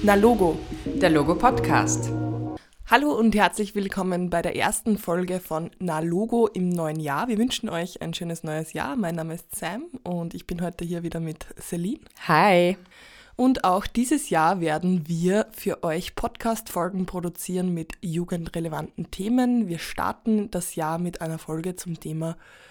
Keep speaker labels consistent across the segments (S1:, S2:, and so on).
S1: Na Logo,
S2: der Logo-Podcast.
S1: Hallo und herzlich willkommen bei der ersten Folge von Na Logo im neuen Jahr. Wir wünschen euch ein schönes neues Jahr. Mein Name ist Sam und ich bin heute hier wieder mit Celine.
S2: Hi.
S1: Und auch dieses Jahr werden wir für euch Podcast-Folgen produzieren mit jugendrelevanten Themen. Wir starten das Jahr mit einer Folge zum Thema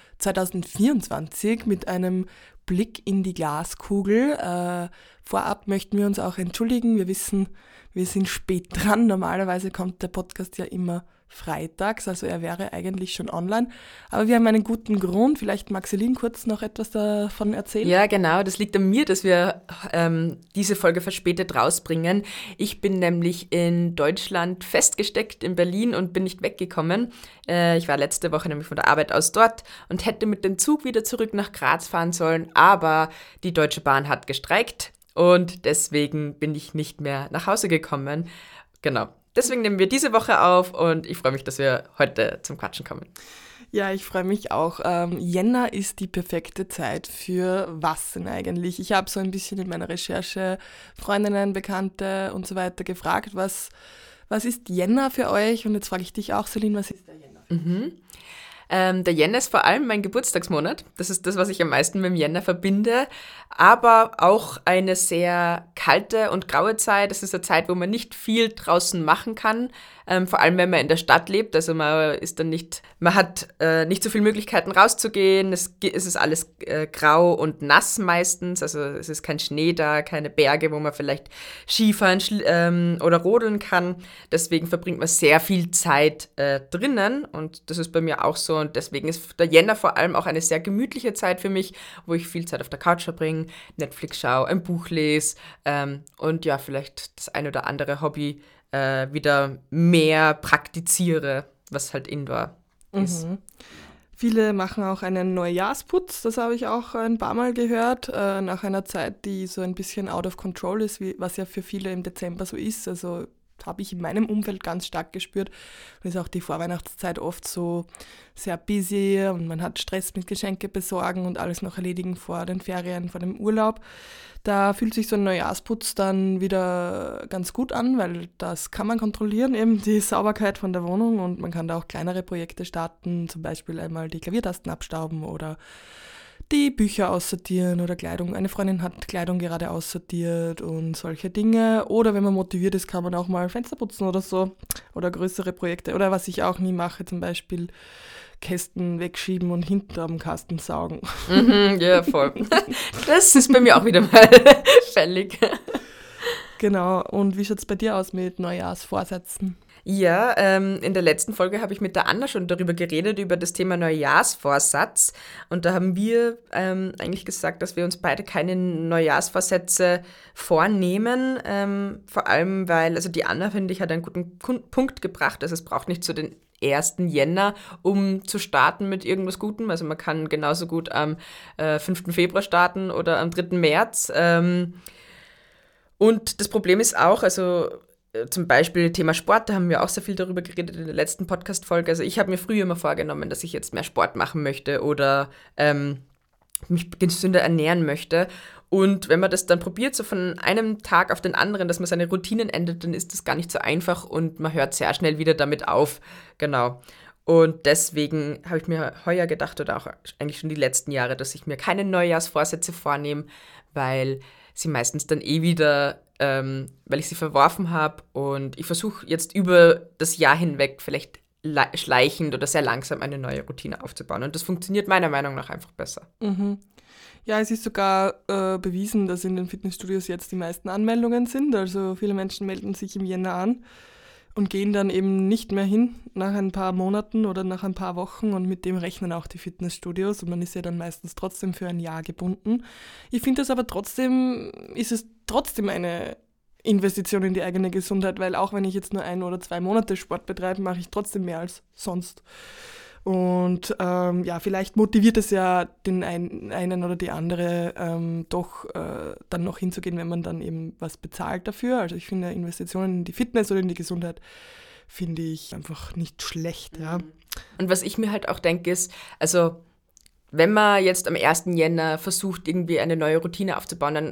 S1: 2024 mit einem Blick in die Glaskugel. Vorab möchten wir uns auch entschuldigen. Wir wissen, wir sind spät dran. Normalerweise kommt der Podcast ja immer freitags, also er wäre eigentlich schon online. Aber wir haben einen guten Grund. Vielleicht mag Celine kurz noch etwas davon erzählen.
S2: Ja, genau. Das liegt an mir, dass wir diese Folge verspätet rausbringen. Ich bin nämlich in Deutschland festgesteckt in Berlin und bin nicht weggekommen. Ich war letzte Woche nämlich von der Arbeit aus dort und hätte mit dem Zug wieder zurück nach Graz fahren sollen, aber die Deutsche Bahn hat gestreikt und deswegen bin ich nicht mehr nach Hause gekommen. Genau. Deswegen nehmen wir diese Woche auf und ich freue mich, dass wir heute zum Quatschen kommen.
S1: Ja, ich freue mich auch. Jänner ist die perfekte Zeit für was denn eigentlich? Ich habe so ein bisschen in meiner Recherche Freundinnen, Bekannte und so weiter gefragt, was ist Jänner für euch? Und jetzt frage ich dich auch, Celine, was ist der Jänner für dich?
S2: Der Jänner ist vor allem mein Geburtstagsmonat. Das ist das, was ich am meisten mit dem Jänner verbinde. Aber auch eine sehr kalte und graue Zeit. Das ist eine Zeit, wo man nicht viel draußen machen kann. Vor allem, wenn man in der Stadt lebt. Also man hat nicht so viele Möglichkeiten rauszugehen. Es ist alles grau und nass meistens. Also es ist kein Schnee da, keine Berge, wo man vielleicht Skifahren oder rodeln kann. Deswegen verbringt man sehr viel Zeit drinnen. Und das ist bei mir auch so. Und deswegen ist der Jänner vor allem auch eine sehr gemütliche Zeit für mich, wo ich viel Zeit auf der Couch verbringe, Netflix schaue, ein Buch lese und ja, vielleicht das ein oder andere Hobby wieder mehr praktiziere, was halt Indoor ist.
S1: Viele machen auch einen Neujahrsputz, das habe ich auch ein paar Mal gehört, nach einer Zeit, die so ein bisschen out of control ist, was ja für viele im Dezember so ist. Also habe ich in meinem Umfeld ganz stark gespürt. Und ist auch die Vorweihnachtszeit oft so sehr busy und man hat Stress mit Geschenke besorgen und alles noch erledigen vor den Ferien, vor dem Urlaub. Da fühlt sich so ein Neujahrsputz dann wieder ganz gut an, weil das kann man kontrollieren, eben die Sauberkeit von der Wohnung, und man kann da auch kleinere Projekte starten, zum Beispiel einmal die Klaviertasten abstauben oder die Bücher aussortieren oder Kleidung. Eine Freundin hat Kleidung gerade aussortiert und solche Dinge. Oder wenn man motiviert ist, kann man auch mal Fenster putzen oder so. Oder größere Projekte. Oder was ich auch nie mache, zum Beispiel Kästen wegschieben und hinterm Kasten saugen.
S2: Ja, voll. Das ist bei mir auch wieder mal fällig.
S1: Genau. Und wie schaut es bei dir aus mit Neujahrsvorsätzen?
S2: Ja, in der letzten Folge habe ich mit der Anna schon darüber geredet, über das Thema Neujahrsvorsatz. Und da haben wir eigentlich gesagt, dass wir uns beide keine Neujahrsvorsätze vornehmen. Vor allem, weil, also die Anna, finde ich, hat einen guten Punkt gebracht. Also es braucht nicht so den 1. Jänner, um zu starten mit irgendwas Gutem. Also man kann genauso gut am 5. Februar starten oder am 3. März. Und das Problem ist auch, also zum Beispiel Thema Sport, da haben wir auch sehr viel darüber geredet in der letzten Podcast-Folge. Also ich habe mir früher immer vorgenommen, dass ich jetzt mehr Sport machen möchte oder mich gesünder ernähren möchte. Und wenn man das dann probiert, so von einem Tag auf den anderen, dass man seine Routinen ändert, dann ist das gar nicht so einfach und man hört sehr schnell wieder damit auf. Genau. Und deswegen habe ich mir heuer gedacht, oder auch eigentlich schon die letzten Jahre, dass ich mir keine Neujahrsvorsätze vornehme, weil sie meistens dann wieder, weil ich sie verworfen habe, und ich versuche jetzt über das Jahr hinweg vielleicht schleichend oder sehr langsam eine neue Routine aufzubauen. Und das funktioniert meiner Meinung nach einfach besser.
S1: Ja, es ist sogar bewiesen, dass in den Fitnessstudios jetzt die meisten Anmeldungen sind. Also viele Menschen melden sich im Jänner an und gehen dann eben nicht mehr hin nach ein paar Monaten oder nach ein paar Wochen, und mit dem rechnen auch die Fitnessstudios, und man ist ja dann meistens trotzdem für ein Jahr gebunden. Ich finde das aber trotzdem, ist es trotzdem eine Investition in die eigene Gesundheit, weil auch wenn ich jetzt nur 1 oder 2 Monate Sport betreibe, mache ich trotzdem mehr als sonst. Und vielleicht motiviert es ja den einen oder die andere doch dann noch hinzugehen, wenn man dann eben was bezahlt dafür. Also ich finde Investitionen in die Fitness oder in die Gesundheit finde ich einfach nicht schlecht. Ja.
S2: Und was ich mir halt auch denke ist, also wenn man jetzt am 1. Jänner versucht, irgendwie eine neue Routine aufzubauen, dann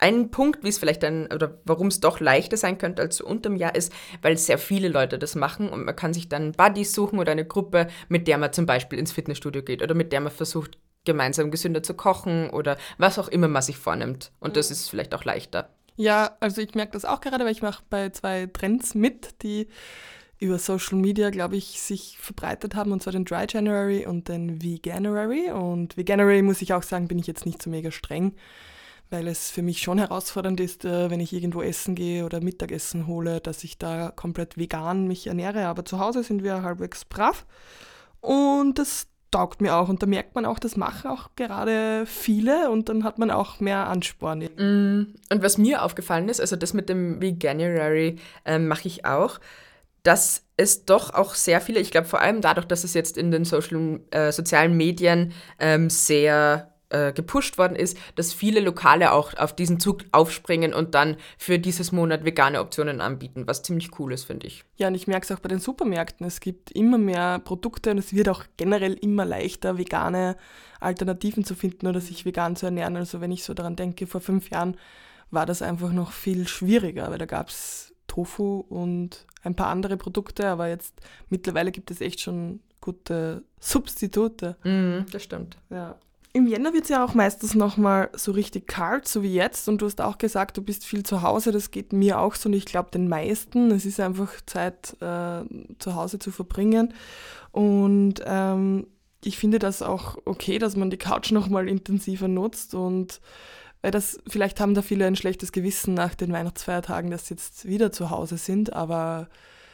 S2: ein Punkt, wie es vielleicht oder warum es doch leichter sein könnte als so unterm Jahr ist, weil sehr viele Leute das machen und man kann sich dann Buddies suchen oder eine Gruppe, mit der man zum Beispiel ins Fitnessstudio geht oder mit der man versucht, gemeinsam gesünder zu kochen oder was auch immer man sich vornimmt. Und das ist vielleicht auch leichter.
S1: Ja, also ich merke das auch gerade, weil ich mache bei 2 Trends mit, die über Social Media, glaube ich, sich verbreitet haben, und zwar den Dry January und den Veganuary. Und Veganuary, muss ich auch sagen, bin ich jetzt nicht so mega streng, weil es für mich schon herausfordernd ist, wenn ich irgendwo essen gehe oder Mittagessen hole, dass ich da komplett vegan mich ernähre. Aber zu Hause sind wir halbwegs brav und das taugt mir auch. Und da merkt man auch, das machen auch gerade viele und dann hat man auch mehr Ansporn.
S2: Und was mir aufgefallen ist, also das mit dem Veganuary mache ich auch, dass es doch auch sehr viele, ich glaube vor allem dadurch, dass es jetzt in den sozialen Medien sehr gepusht worden ist, dass viele Lokale auch auf diesen Zug aufspringen und dann für dieses Monat vegane Optionen anbieten, was ziemlich cool ist, finde ich.
S1: Ja, und ich merke es auch bei den Supermärkten. Es gibt immer mehr Produkte und es wird auch generell immer leichter, vegane Alternativen zu finden oder sich vegan zu ernähren. Also wenn ich so daran denke, vor 5 Jahren war das einfach noch viel schwieriger, weil da gab es Tofu und ein paar andere Produkte, aber jetzt mittlerweile gibt es echt schon gute Substitute.
S2: Das stimmt.
S1: Ja. Im Jänner wird es ja auch meistens nochmal so richtig kalt, so wie jetzt. Und du hast auch gesagt, du bist viel zu Hause. Das geht mir auch so und ich glaube den meisten. Es ist einfach Zeit, zu Hause zu verbringen. Und ich finde das auch okay, dass man die Couch nochmal intensiver nutzt. Und weil vielleicht haben da viele ein schlechtes Gewissen nach den Weihnachtsfeiertagen, dass sie jetzt wieder zu Hause sind. Aber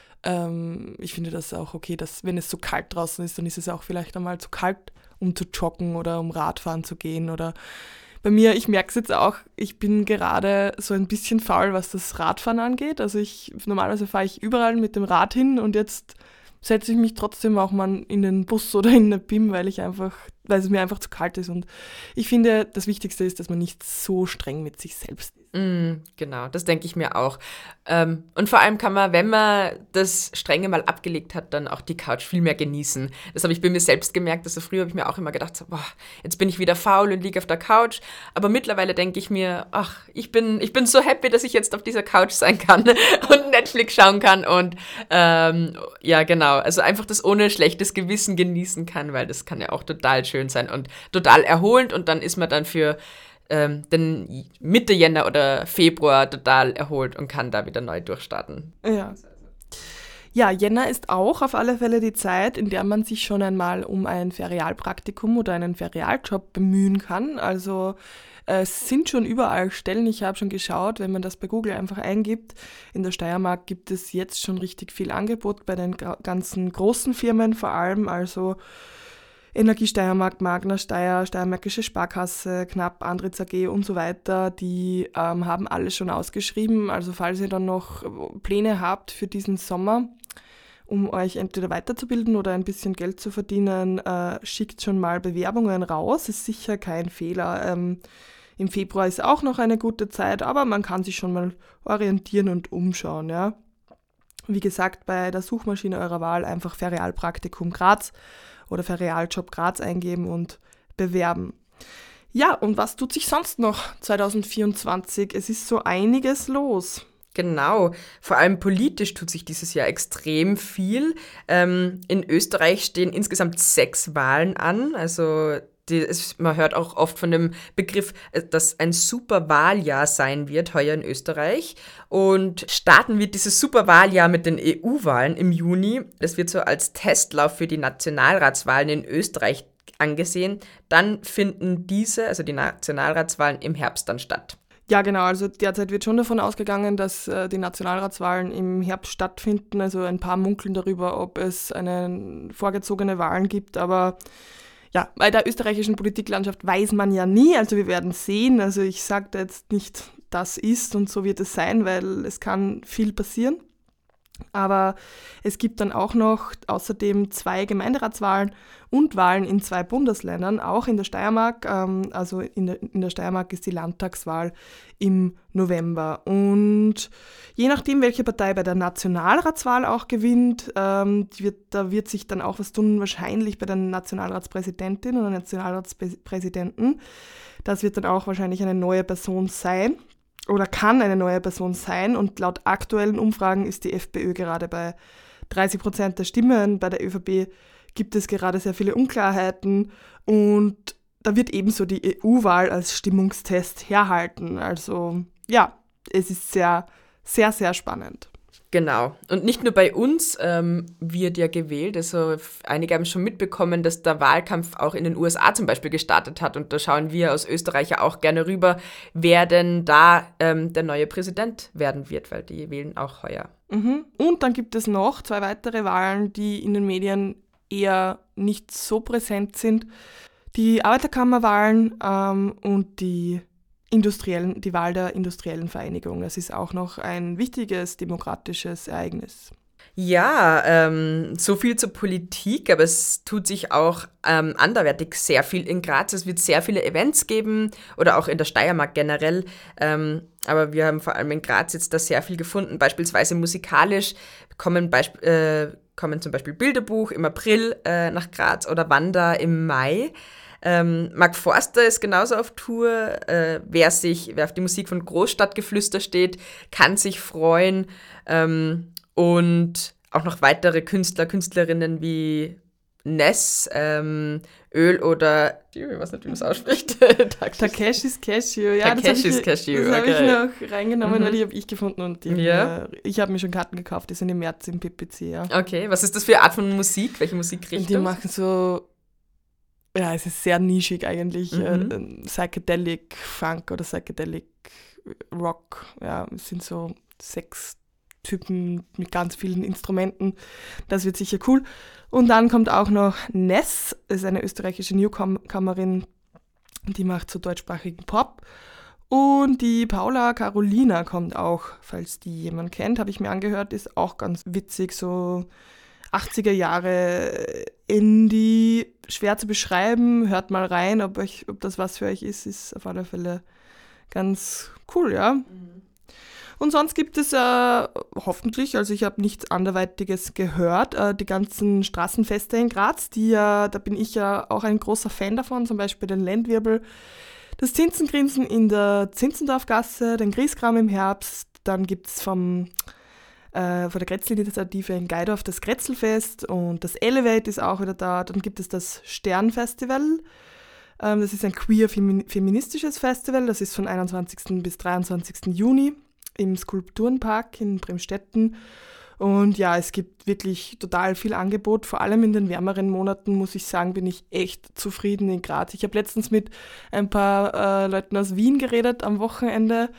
S1: ich finde das auch okay, dass wenn es so kalt draußen ist, dann ist es auch vielleicht einmal zu kalt, um zu joggen oder um Radfahren zu gehen. Oder bei mir, ich merke es jetzt auch, ich bin gerade so ein bisschen faul, was das Radfahren angeht. Also normalerweise fahre ich überall mit dem Rad hin und jetzt setze ich mich trotzdem auch mal in den Bus oder in eine BIM, weil es mir einfach zu kalt ist. Und ich finde, das Wichtigste ist, dass man nicht so streng mit sich selbst ist.
S2: Genau, das denke ich mir auch. Und vor allem kann man, wenn man das Strenge mal abgelegt hat, dann auch die Couch viel mehr genießen. Das habe ich bei mir selbst gemerkt. Also früher habe ich mir auch immer gedacht, so, boah, jetzt bin ich wieder faul und liege auf der Couch. Aber mittlerweile denke ich mir, ach, ich bin so happy, dass ich jetzt auf dieser Couch sein kann und Netflix schauen kann und ja, genau. Also einfach das ohne schlechtes Gewissen genießen kann, weil das kann ja auch total schön sein und total erholend und dann ist man dann für den Mitte Jänner oder Februar total erholt und kann da wieder neu durchstarten.
S1: Ja. Ja, Jänner ist auch auf alle Fälle die Zeit, in der man sich schon einmal um ein Ferialpraktikum oder einen Ferialjob bemühen kann. Also es sind schon überall Stellen, ich habe schon geschaut, wenn man das bei Google einfach eingibt. In der Steiermark gibt es jetzt schon richtig viel Angebot bei den ganzen großen Firmen vor allem, also Energie Steiermark, Magna Steyr, Steiermärkische Sparkasse, Knapp, Andritz AG und so weiter, die haben alle schon ausgeschrieben. Also falls ihr dann noch Pläne habt für diesen Sommer, um euch entweder weiterzubilden oder ein bisschen Geld zu verdienen, schickt schon mal Bewerbungen raus. Ist sicher kein Fehler. Im Februar ist auch noch eine gute Zeit, aber man kann sich schon mal orientieren und umschauen. Ja. Wie gesagt, bei der Suchmaschine eurer Wahl einfach Ferialpraktikum Graz oder Ferialjob Graz eingeben und bewerben. Ja, und was tut sich sonst noch 2024? Es ist so einiges los.
S2: Genau, vor allem politisch tut sich dieses Jahr extrem viel. In Österreich stehen insgesamt 6 Wahlen an, also man hört auch oft von dem Begriff, dass ein Superwahljahr sein wird, heuer in Österreich. Und starten wird dieses Superwahljahr mit den EU-Wahlen im Juni. Das wird so als Testlauf für die Nationalratswahlen in Österreich angesehen. Dann finden also die Nationalratswahlen im Herbst dann statt.
S1: Ja, genau. Also derzeit wird schon davon ausgegangen, dass die Nationalratswahlen im Herbst stattfinden. Also ein paar munkeln darüber, ob es vorgezogene Wahlen gibt, aber ja, bei der österreichischen Politiklandschaft weiß man ja nie, also wir werden sehen. Also ich sage da jetzt nicht, das ist und so wird es sein, weil es kann viel passieren. Aber es gibt dann auch noch außerdem 2 Gemeinderatswahlen und Wahlen in 2 Bundesländern, auch in der Steiermark. Also in der Steiermark ist die Landtagswahl im November. Und je nachdem, welche Partei bei der Nationalratswahl auch gewinnt, da wird sich dann auch was tun, wahrscheinlich bei der Nationalratspräsidentin oder Nationalratspräsidenten. Das wird dann auch wahrscheinlich eine neue Person sein. oder kann eine neue Person sein. Und laut aktuellen Umfragen ist die FPÖ gerade bei 30% der Stimmen. Bei der ÖVP gibt es gerade sehr viele Unklarheiten und da wird ebenso die EU-Wahl als Stimmungstest herhalten. Also ja, es ist sehr, sehr, sehr spannend.
S2: Genau. Und nicht nur bei uns wird ja gewählt. Also einige haben schon mitbekommen, dass der Wahlkampf auch in den USA zum Beispiel gestartet hat. Und da schauen wir aus Österreich ja auch gerne rüber, wer denn da der neue Präsident werden wird, weil die wählen auch heuer.
S1: Mhm. Und dann gibt es noch 2 weitere Wahlen, die in den Medien eher nicht so präsent sind. Die Arbeiterkammerwahlen und die Wahl der industriellen Vereinigung. Das ist auch noch ein wichtiges demokratisches Ereignis.
S2: Ja, so viel zur Politik, aber es tut sich auch anderweitig sehr viel in Graz. Es wird sehr viele Events geben oder auch in der Steiermark generell. Aber wir haben vor allem in Graz jetzt da sehr viel gefunden. Beispielsweise musikalisch kommen zum Beispiel Bilderbuch im April nach Graz oder Wanda im Mai. Mark Forster ist genauso auf Tour. Wer auf die Musik von Großstadtgeflüster steht, kann sich freuen. Und auch noch weitere Künstler, Künstlerinnen wie Ness, Öl oder, ich weiß nicht, wie man es ausspricht.
S1: Takeshis Cashew. Ja,
S2: Takeshis Cashew,
S1: das habe ich noch reingenommen, weil die habe ich gefunden und ich habe mir schon Karten gekauft, die sind im März im PPC, ja.
S2: Okay, was ist das für eine Art von Musik? Welche Musikrichtung?
S1: Die machen so, ja, es ist sehr nischig eigentlich, Psychedelic Funk oder Psychedelic Rock, ja, es sind so 6 Typen mit ganz vielen Instrumenten. Das wird sicher cool. Und dann kommt auch noch Ness, das ist eine österreichische Newcomerin, die macht so deutschsprachigen Pop. Und die Paula Carolina kommt auch, falls die jemand kennt, habe ich mir angehört, ist auch ganz witzig, so 80er Jahre Indie, schwer zu beschreiben. Hört mal rein, ob das was für euch ist auf alle Fälle ganz cool, ja. Mhm. Und sonst gibt es hoffentlich, also ich habe nichts anderweitiges gehört, die ganzen Straßenfeste in Graz, da bin ich ja auch ein großer Fan davon, zum Beispiel den Lendwirbel, das Zinzengrinsen in der Zinzendorfgasse, den Grieskram im Herbst, dann gibt es von der Grätzl-Initiative in Geidorf das Grätzlfest und das Elevate ist auch wieder da, dann gibt es das Sternfestival. Das ist ein queer-feministisches Festival, das ist von 21. bis 23. Juni im Skulpturenpark in Bremstetten. Und ja, es gibt wirklich total viel Angebot, vor allem in den wärmeren Monaten, muss ich sagen, bin ich echt zufrieden in Graz. Ich habe letztens mit ein paar Leuten aus Wien geredet am Wochenende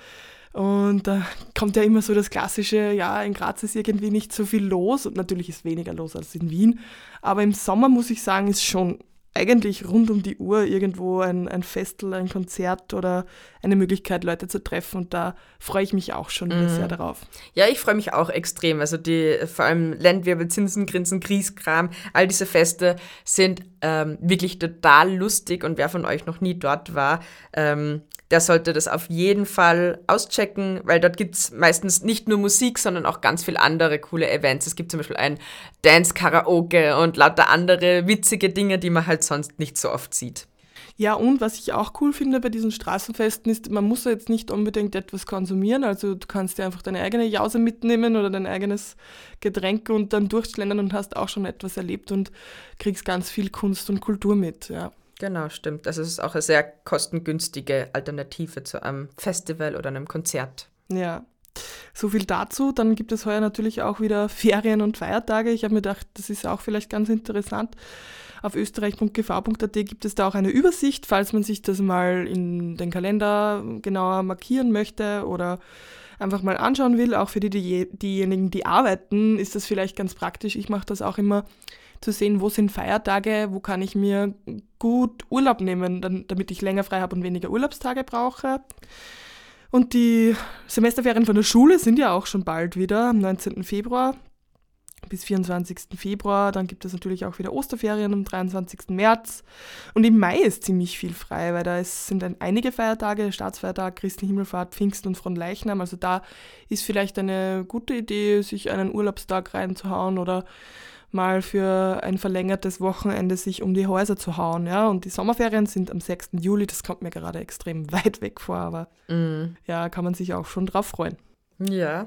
S1: und da kommt ja immer so das klassische, ja, in Graz ist irgendwie nicht so viel los und natürlich ist weniger los als in Wien, aber im Sommer, muss ich sagen, ist schon eigentlich rund um die Uhr irgendwo ein Festel, ein Konzert oder eine Möglichkeit, Leute zu treffen. Und da freue ich mich auch schon wieder sehr darauf.
S2: Ja, ich freue mich auch extrem. Also vor allem Lendwirbel, Zinzengrinsen, Grieskram, all diese Feste sind wirklich total lustig. Und wer von euch noch nie dort war, der sollte das auf jeden Fall auschecken, weil dort gibt es meistens nicht nur Musik, sondern auch ganz viele andere coole Events. Es gibt zum Beispiel ein Dance-Karaoke und lauter andere witzige Dinge, die man halt sonst nicht so oft sieht.
S1: Ja, und was ich auch cool finde bei diesen Straßenfesten ist, man muss ja jetzt nicht unbedingt etwas konsumieren, also du kannst dir einfach deine eigene Jause mitnehmen oder dein eigenes Getränk und dann durchschlendern und hast auch schon etwas erlebt und kriegst ganz viel Kunst und Kultur mit, ja.
S2: Genau, stimmt. Also es ist auch eine sehr kostengünstige Alternative zu einem Festival oder einem Konzert.
S1: Ja, so viel dazu. Dann gibt es heuer natürlich auch wieder Ferien und Feiertage. Ich habe mir gedacht, das ist auch vielleicht ganz interessant. Auf österreich.gv.at gibt es da auch eine Übersicht, falls man sich das mal in den Kalender genauer markieren möchte oder einfach mal anschauen will. Auch für diejenigen, die arbeiten, ist das vielleicht ganz praktisch. Ich mache das auch immer, zu sehen, wo sind Feiertage, wo kann ich mir gut Urlaub nehmen, damit ich länger frei habe und weniger Urlaubstage brauche. Und die Semesterferien von der Schule sind ja auch schon bald wieder, am 19. Februar bis 24. Februar. Dann gibt es natürlich auch wieder Osterferien am 23. März. Und im Mai ist ziemlich viel frei, weil sind dann einige Feiertage, Staatsfeiertag, Christi Himmelfahrt, Pfingsten und Fronleichnam. Also da ist vielleicht eine gute Idee, sich einen Urlaubstag reinzuhauen oder mal für ein verlängertes Wochenende sich um die Häuser zu hauen. Ja? Und die Sommerferien sind am 6. Juli, das kommt mir gerade extrem weit weg vor, aber ja, kann man sich auch schon drauf freuen.
S2: Ja,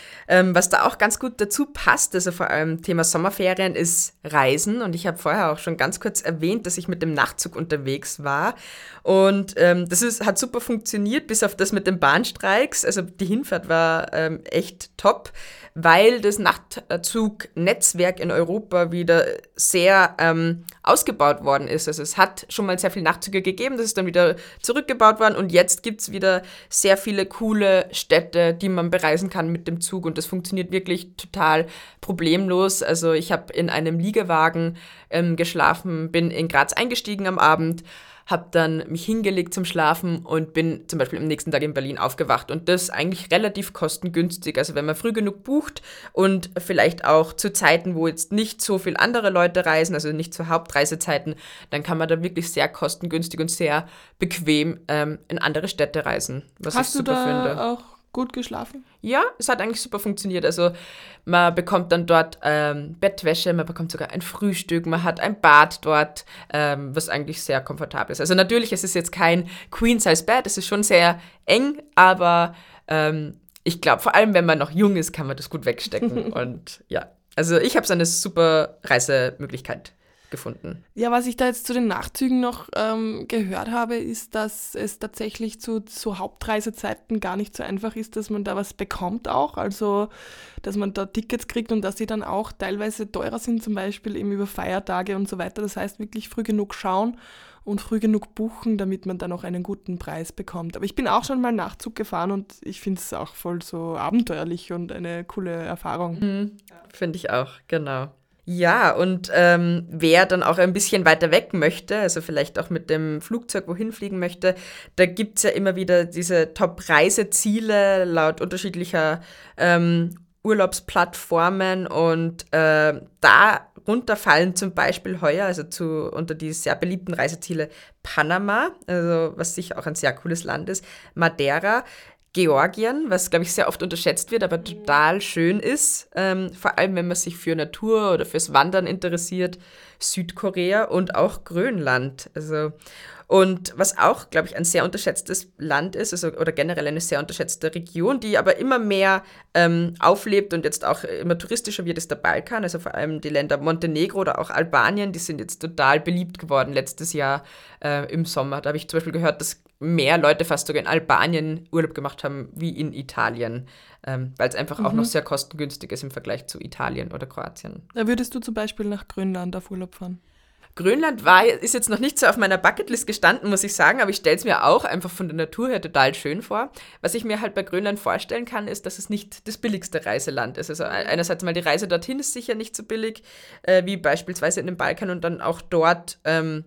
S2: was da auch ganz gut dazu passt, also vor allem Thema Sommerferien, ist Reisen. Und ich habe vorher auch schon ganz kurz erwähnt, dass ich mit dem Nachtzug unterwegs war. Und hat super funktioniert, bis auf das mit den Bahnstreiks. Also die Hinfahrt war echt top, weil das Nachtzugnetzwerk in Europa wieder sehr ausgebaut worden ist. Also es hat schon mal sehr viele Nachtzüge gegeben, das ist dann wieder zurückgebaut worden und jetzt gibt es wieder sehr viele coole Städte, die man bereisen kann mit dem Zug und das funktioniert wirklich total problemlos. Also ich habe in einem Liegewagen geschlafen, bin in Graz eingestiegen am Abend, habe dann mich hingelegt zum Schlafen und bin zum Beispiel am nächsten Tag in Berlin aufgewacht. Und das eigentlich relativ kostengünstig. Also wenn man früh genug bucht und vielleicht auch zu Zeiten, wo jetzt nicht so viele andere Leute reisen, also nicht zu Hauptreisezeiten, dann kann man da wirklich sehr kostengünstig und sehr bequem in andere Städte reisen, was ich super finde.
S1: Hast du da auch gut geschlafen?
S2: Ja, es hat eigentlich super funktioniert. Also man bekommt dann dort Bettwäsche, man bekommt sogar ein Frühstück, man hat ein Bad dort, was eigentlich sehr komfortabel ist. Also natürlich, es ist jetzt kein Queen-Size-Bed, es ist schon sehr eng, aber ich glaube, vor allem, wenn man noch jung ist, kann man das gut wegstecken. Und ja, also ich habe so eine super Reisemöglichkeit gefunden.
S1: Ja, was ich da jetzt zu den Nachtzügen noch gehört habe, ist, dass es tatsächlich zu so Hauptreisezeiten gar nicht so einfach ist, dass man da was bekommt auch. Also, dass man da Tickets kriegt und dass die dann auch teilweise teurer sind, zum Beispiel eben über Feiertage und so weiter. Das heißt, wirklich früh genug schauen und früh genug buchen, damit man dann auch einen guten Preis bekommt. Aber ich bin auch schon mal Nachtzug gefahren und ich finde es auch voll so abenteuerlich und eine coole Erfahrung.
S2: Finde ich auch, genau. Ja, und wer dann auch ein bisschen weiter weg möchte, also vielleicht auch mit dem Flugzeug wohin fliegen möchte, da gibt es ja immer wieder diese Top-Reiseziele laut unterschiedlicher Urlaubsplattformen und darunter fallen zum Beispiel heuer, also unter die sehr beliebten Reiseziele Panama, also was sicher auch ein sehr cooles Land ist, Madeira, Georgien, was, glaube ich, sehr oft unterschätzt wird, aber total schön ist, vor allem wenn man sich für Natur oder fürs Wandern interessiert, Südkorea und auch Grönland. Also, und was auch, glaube ich, ein sehr unterschätztes Land ist, also, oder generell eine sehr unterschätzte Region, die aber immer mehr auflebt und jetzt auch immer touristischer wird, ist der Balkan, also vor allem die Länder Montenegro oder auch Albanien, die sind jetzt total beliebt geworden letztes Jahr im Sommer. Da habe ich zum Beispiel gehört, dass mehr Leute fast sogar in Albanien Urlaub gemacht haben wie in Italien, weil es einfach auch noch sehr kostengünstig ist im Vergleich zu Italien oder Kroatien.
S1: Da würdest du zum Beispiel nach Grönland auf Urlaub fahren?
S2: Grönland ist jetzt noch nicht so auf meiner Bucketlist gestanden, muss ich sagen, aber ich stelle es mir auch einfach von der Natur her total schön vor. Was ich mir halt bei Grönland vorstellen kann, ist, dass es nicht das billigste Reiseland ist. Also einerseits mal die Reise dorthin ist sicher nicht so billig, wie beispielsweise in den Balkan und dann auch dort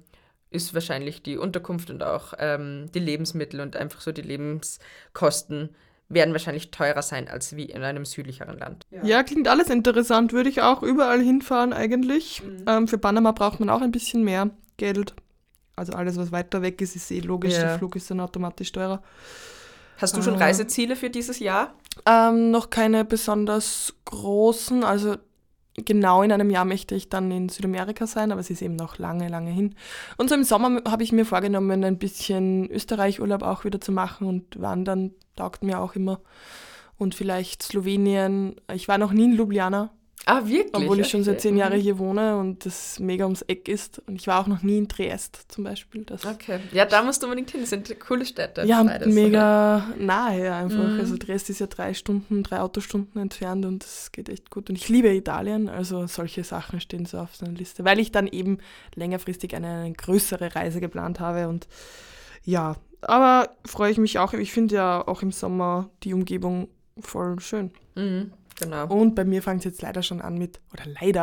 S2: ist wahrscheinlich die Unterkunft und auch die Lebensmittel und einfach so die Lebenskosten werden wahrscheinlich teurer sein als wie in einem südlicheren Land.
S1: Ja, klingt alles interessant. Würde ich auch überall hinfahren eigentlich. Für Panama braucht man auch ein bisschen mehr Geld. Also alles, was weiter weg ist, ist eh logisch.
S2: Ja.
S1: Der Flug ist dann automatisch teurer.
S2: Hast du schon Reiseziele für dieses Jahr?
S1: Noch keine besonders großen. Also genau in einem Jahr möchte ich dann in Südamerika sein, aber es ist eben noch lange, lange hin. Und so im Sommer habe ich mir vorgenommen, ein bisschen Österreich-Urlaub auch wieder zu machen und wandern taugt mir auch immer. Und vielleicht Slowenien. Ich war noch nie in Ljubljana,
S2: Ah, wirklich?
S1: obwohl ich schon seit 10
S2: Okay.
S1: Jahren hier wohne und das mega ums Eck ist. Und ich war auch noch nie in Triest zum Beispiel. Das
S2: Okay. Ja, da musst du unbedingt hin. Das sind coole Städte.
S1: ja,
S2: beides.
S1: mega nahe einfach. Also Triest ist ja 3 Autostunden entfernt und das geht echt gut. Und ich liebe Italien, also solche Sachen stehen so auf so einer Liste, weil ich dann eben längerfristig eine größere Reise geplant habe und ja, aber freue ich mich auch. Ich finde ja auch im Sommer die Umgebung voll schön.
S2: Mhm, genau.
S1: Und bei mir fängt es jetzt leider schon an oder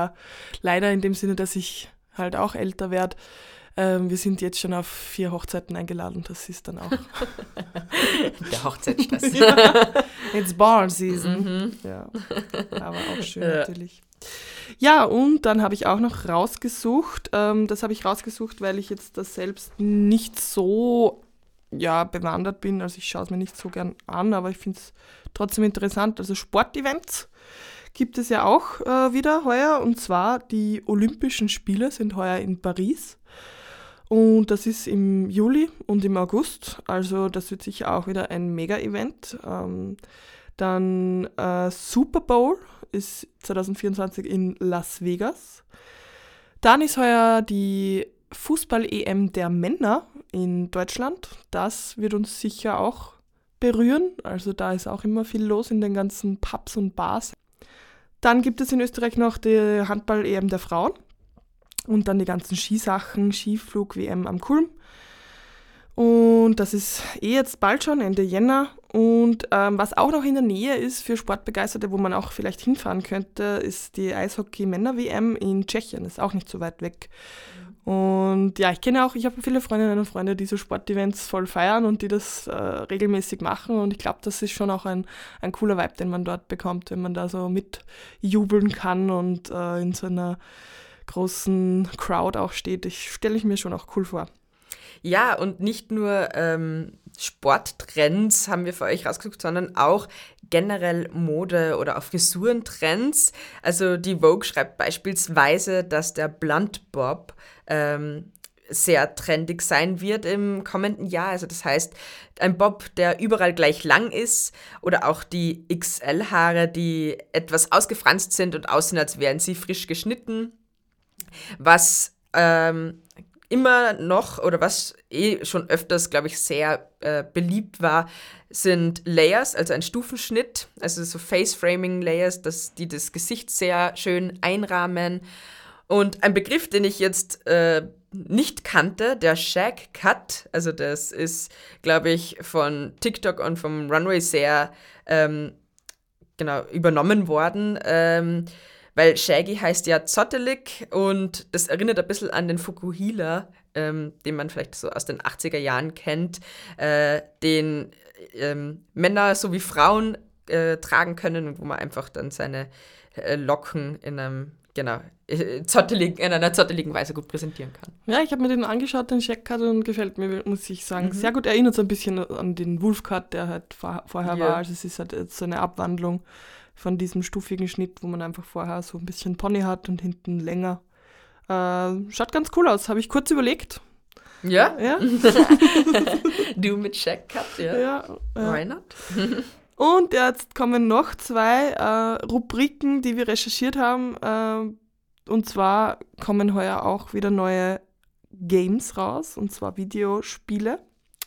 S1: leider in dem Sinne, dass ich halt auch älter werde. Wir sind jetzt schon auf 4 Hochzeiten eingeladen, das ist dann auch
S2: Der Hochzeitsstress.
S1: It's Bar Season. Ja, aber auch schön natürlich. Ja, und dann habe ich auch noch rausgesucht, das habe ich rausgesucht, weil ich jetzt das selbst nicht so bewandert bin, also ich schaue es mir nicht so gern an, aber ich finde es trotzdem interessant. Also Sportevents gibt es ja auch wieder heuer. Und zwar die Olympischen Spiele sind heuer in Paris. Und das ist im Juli und im August. Also das wird sicher auch wieder ein Mega-Event. Dann Super Bowl ist 2024 in Las Vegas. Dann ist heuer die Fußball-EM der Männer in Deutschland. Das wird uns sicher auch berühren. Also da ist auch immer viel los in den ganzen Pubs und Bars. Dann gibt es in Österreich noch die Handball-EM der Frauen. Und dann die ganzen Skisachen, Skiflug-WM am Kulm. Und das ist jetzt bald schon, Ende Jänner. Und was auch noch in der Nähe ist für Sportbegeisterte, wo man auch vielleicht hinfahren könnte, ist die Eishockey-Männer-WM in Tschechien. Ist auch nicht so weit weg. Und ja, ich habe viele Freundinnen und Freunde, die so Sportevents voll feiern und die das regelmäßig machen. Und ich glaube, das ist schon auch ein cooler Vibe, den man dort bekommt, wenn man da so mitjubeln kann und in so einer großen Crowd auch steht. Stelle ich mir schon auch cool vor.
S2: Ja, und nicht nur Sporttrends haben wir für euch rausgesucht, sondern auch generell Mode- oder auch Frisurentrends. Also die Vogue schreibt beispielsweise, dass der Blunt Bob sehr trendig sein wird im kommenden Jahr. Also das heißt, ein Bob, der überall gleich lang ist, oder auch die XL-Haare, die etwas ausgefranst sind und aussehen, als wären sie frisch geschnitten. Was immer noch, oder was schon öfters, glaube ich, sehr beliebt war, sind Layers, also ein Stufenschnitt, also so Face-Framing-Layers, die das Gesicht sehr schön einrahmen. Und ein Begriff, den ich jetzt nicht kannte, der Shag Cut, also das ist, glaube ich, von TikTok und vom Runway sehr übernommen worden, weil Shaggy heißt ja zottelig und das erinnert ein bisschen an den Fukuhila, den man vielleicht so aus den 80er Jahren kennt, den Männer sowie Frauen tragen können und wo man einfach dann seine Locken in einer zotteligen Weise gut präsentieren kann.
S1: Ja, ich habe mir den angeschaut, den Shag-Cut, und gefällt mir, muss ich sagen, sehr gut. Erinnert so ein bisschen an den Wolf-Cut, der halt vorher war. Also es ist halt jetzt so eine Abwandlung von diesem stufigen Schnitt, wo man einfach vorher so ein bisschen Pony hat und hinten länger. Schaut ganz cool aus, habe ich kurz überlegt.
S2: Ja?
S1: Ja.
S2: Du mit Shag-Cut, ja.
S1: Ja.
S2: Why not?
S1: Und jetzt kommen noch 2 Rubriken, die wir recherchiert haben. Und zwar kommen heuer auch wieder neue Games raus, und zwar Videospiele.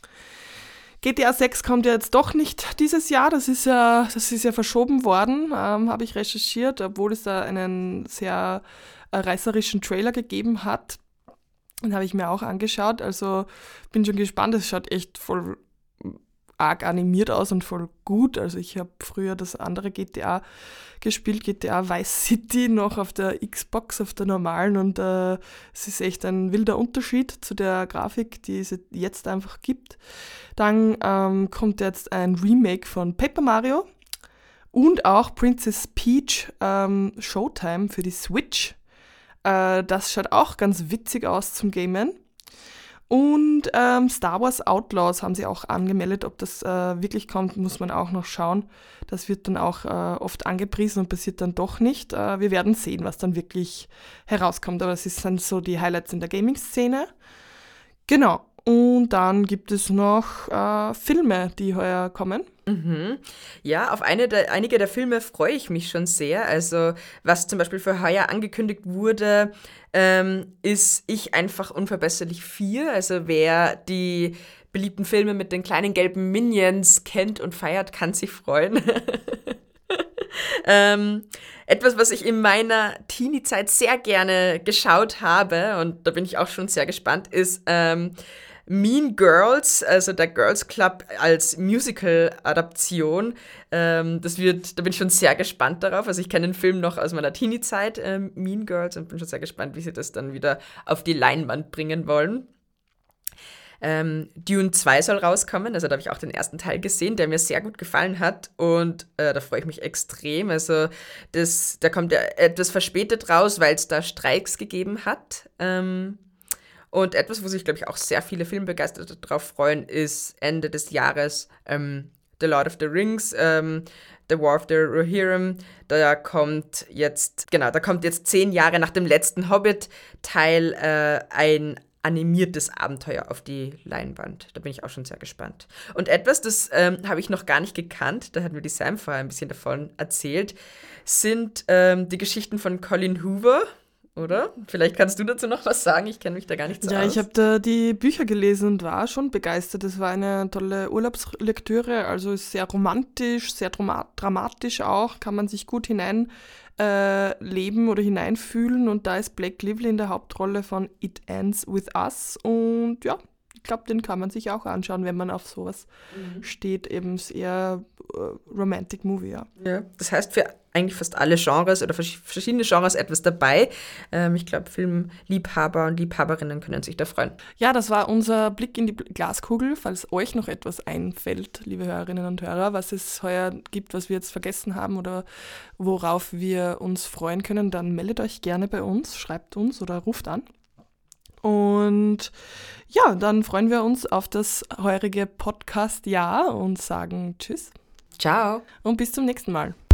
S1: GTA 6 kommt ja jetzt doch nicht dieses Jahr, das ist ja verschoben worden, habe ich recherchiert, obwohl es da einen sehr reißerischen Trailer gegeben hat. Den habe ich mir auch angeschaut, also bin schon gespannt, es schaut echt voll arg animiert aus und voll gut. Also ich habe früher das andere GTA gespielt, GTA Vice City, noch auf der Xbox, auf der normalen, und es ist echt ein wilder Unterschied zu der Grafik, die es jetzt einfach gibt. Dann kommt jetzt ein Remake von Paper Mario und auch Princess Peach Showtime für die Switch. Das schaut auch ganz witzig aus zum Gamen. Und Star Wars Outlaws haben sie auch angemeldet. Ob das wirklich kommt, muss man auch noch schauen. Das wird dann auch oft angepriesen und passiert dann doch nicht. Wir werden sehen, was dann wirklich herauskommt. Aber das sind so die Highlights in der Gaming-Szene. Genau. Und dann gibt es noch Filme, die heuer kommen.
S2: Mhm. Ja, auf einige der Filme freue ich mich schon sehr. Also was zum Beispiel für heuer angekündigt wurde, ist Ich einfach unverbesserlich 4. Also wer die beliebten Filme mit den kleinen gelben Minions kennt und feiert, kann sich freuen. Etwas, was ich in meiner Teenie-Zeit sehr gerne geschaut habe, und da bin ich auch schon sehr gespannt, ist Mean Girls, also der Girls Club als Musical-Adaption. Da bin ich schon sehr gespannt darauf. Also ich kenne den Film noch aus meiner Teenie-Zeit, Mean Girls, und bin schon sehr gespannt, wie sie das dann wieder auf die Leinwand bringen wollen. Dune 2 soll rauskommen, also da habe ich auch den ersten Teil gesehen, der mir sehr gut gefallen hat, und da freue ich mich extrem. Also da kommt ja etwas verspätet raus, weil es da Streiks gegeben hat. Und etwas, wo sich, glaube ich, auch sehr viele Filmbegeisterte drauf freuen, ist Ende des Jahres The Lord of the Rings, The War of the Rohirrim, da kommt jetzt 10 Jahre nach dem letzten Hobbit-Teil ein animiertes Abenteuer auf die Leinwand. Da bin ich auch schon sehr gespannt. Und etwas, das habe ich noch gar nicht gekannt, da hat mir die Sam vorher ein bisschen davon erzählt, sind die Geschichten von Colin Hoover, oder? Vielleicht kannst du dazu noch was sagen, ich kenne mich da gar nicht so aus.
S1: Ja, ich habe da die Bücher gelesen und war schon begeistert. Es war eine tolle Urlaubslektüre, also ist sehr romantisch, sehr dramatisch auch, kann man sich gut hineinleben oder hineinfühlen. Und da ist Blake Lively in der Hauptrolle von It Ends With Us. Und ja, ich glaube, den kann man sich auch anschauen, wenn man auf sowas steht. Eben ist eher Romantic Movie, ja.
S2: Ja, das heißt für eigentlich fast alle Genres oder verschiedene Genres etwas dabei. Ich glaube, Filmliebhaber und Liebhaberinnen können sich da freuen.
S1: Ja, das war unser Blick in die Glaskugel. Falls euch noch etwas einfällt, liebe Hörerinnen und Hörer, was es heuer gibt, was wir jetzt vergessen haben oder worauf wir uns freuen können, dann meldet euch gerne bei uns, schreibt uns oder ruft an. Und ja, dann freuen wir uns auf das heurige Podcast-Jahr und sagen Tschüss.
S2: Ciao.
S1: Und bis zum nächsten Mal.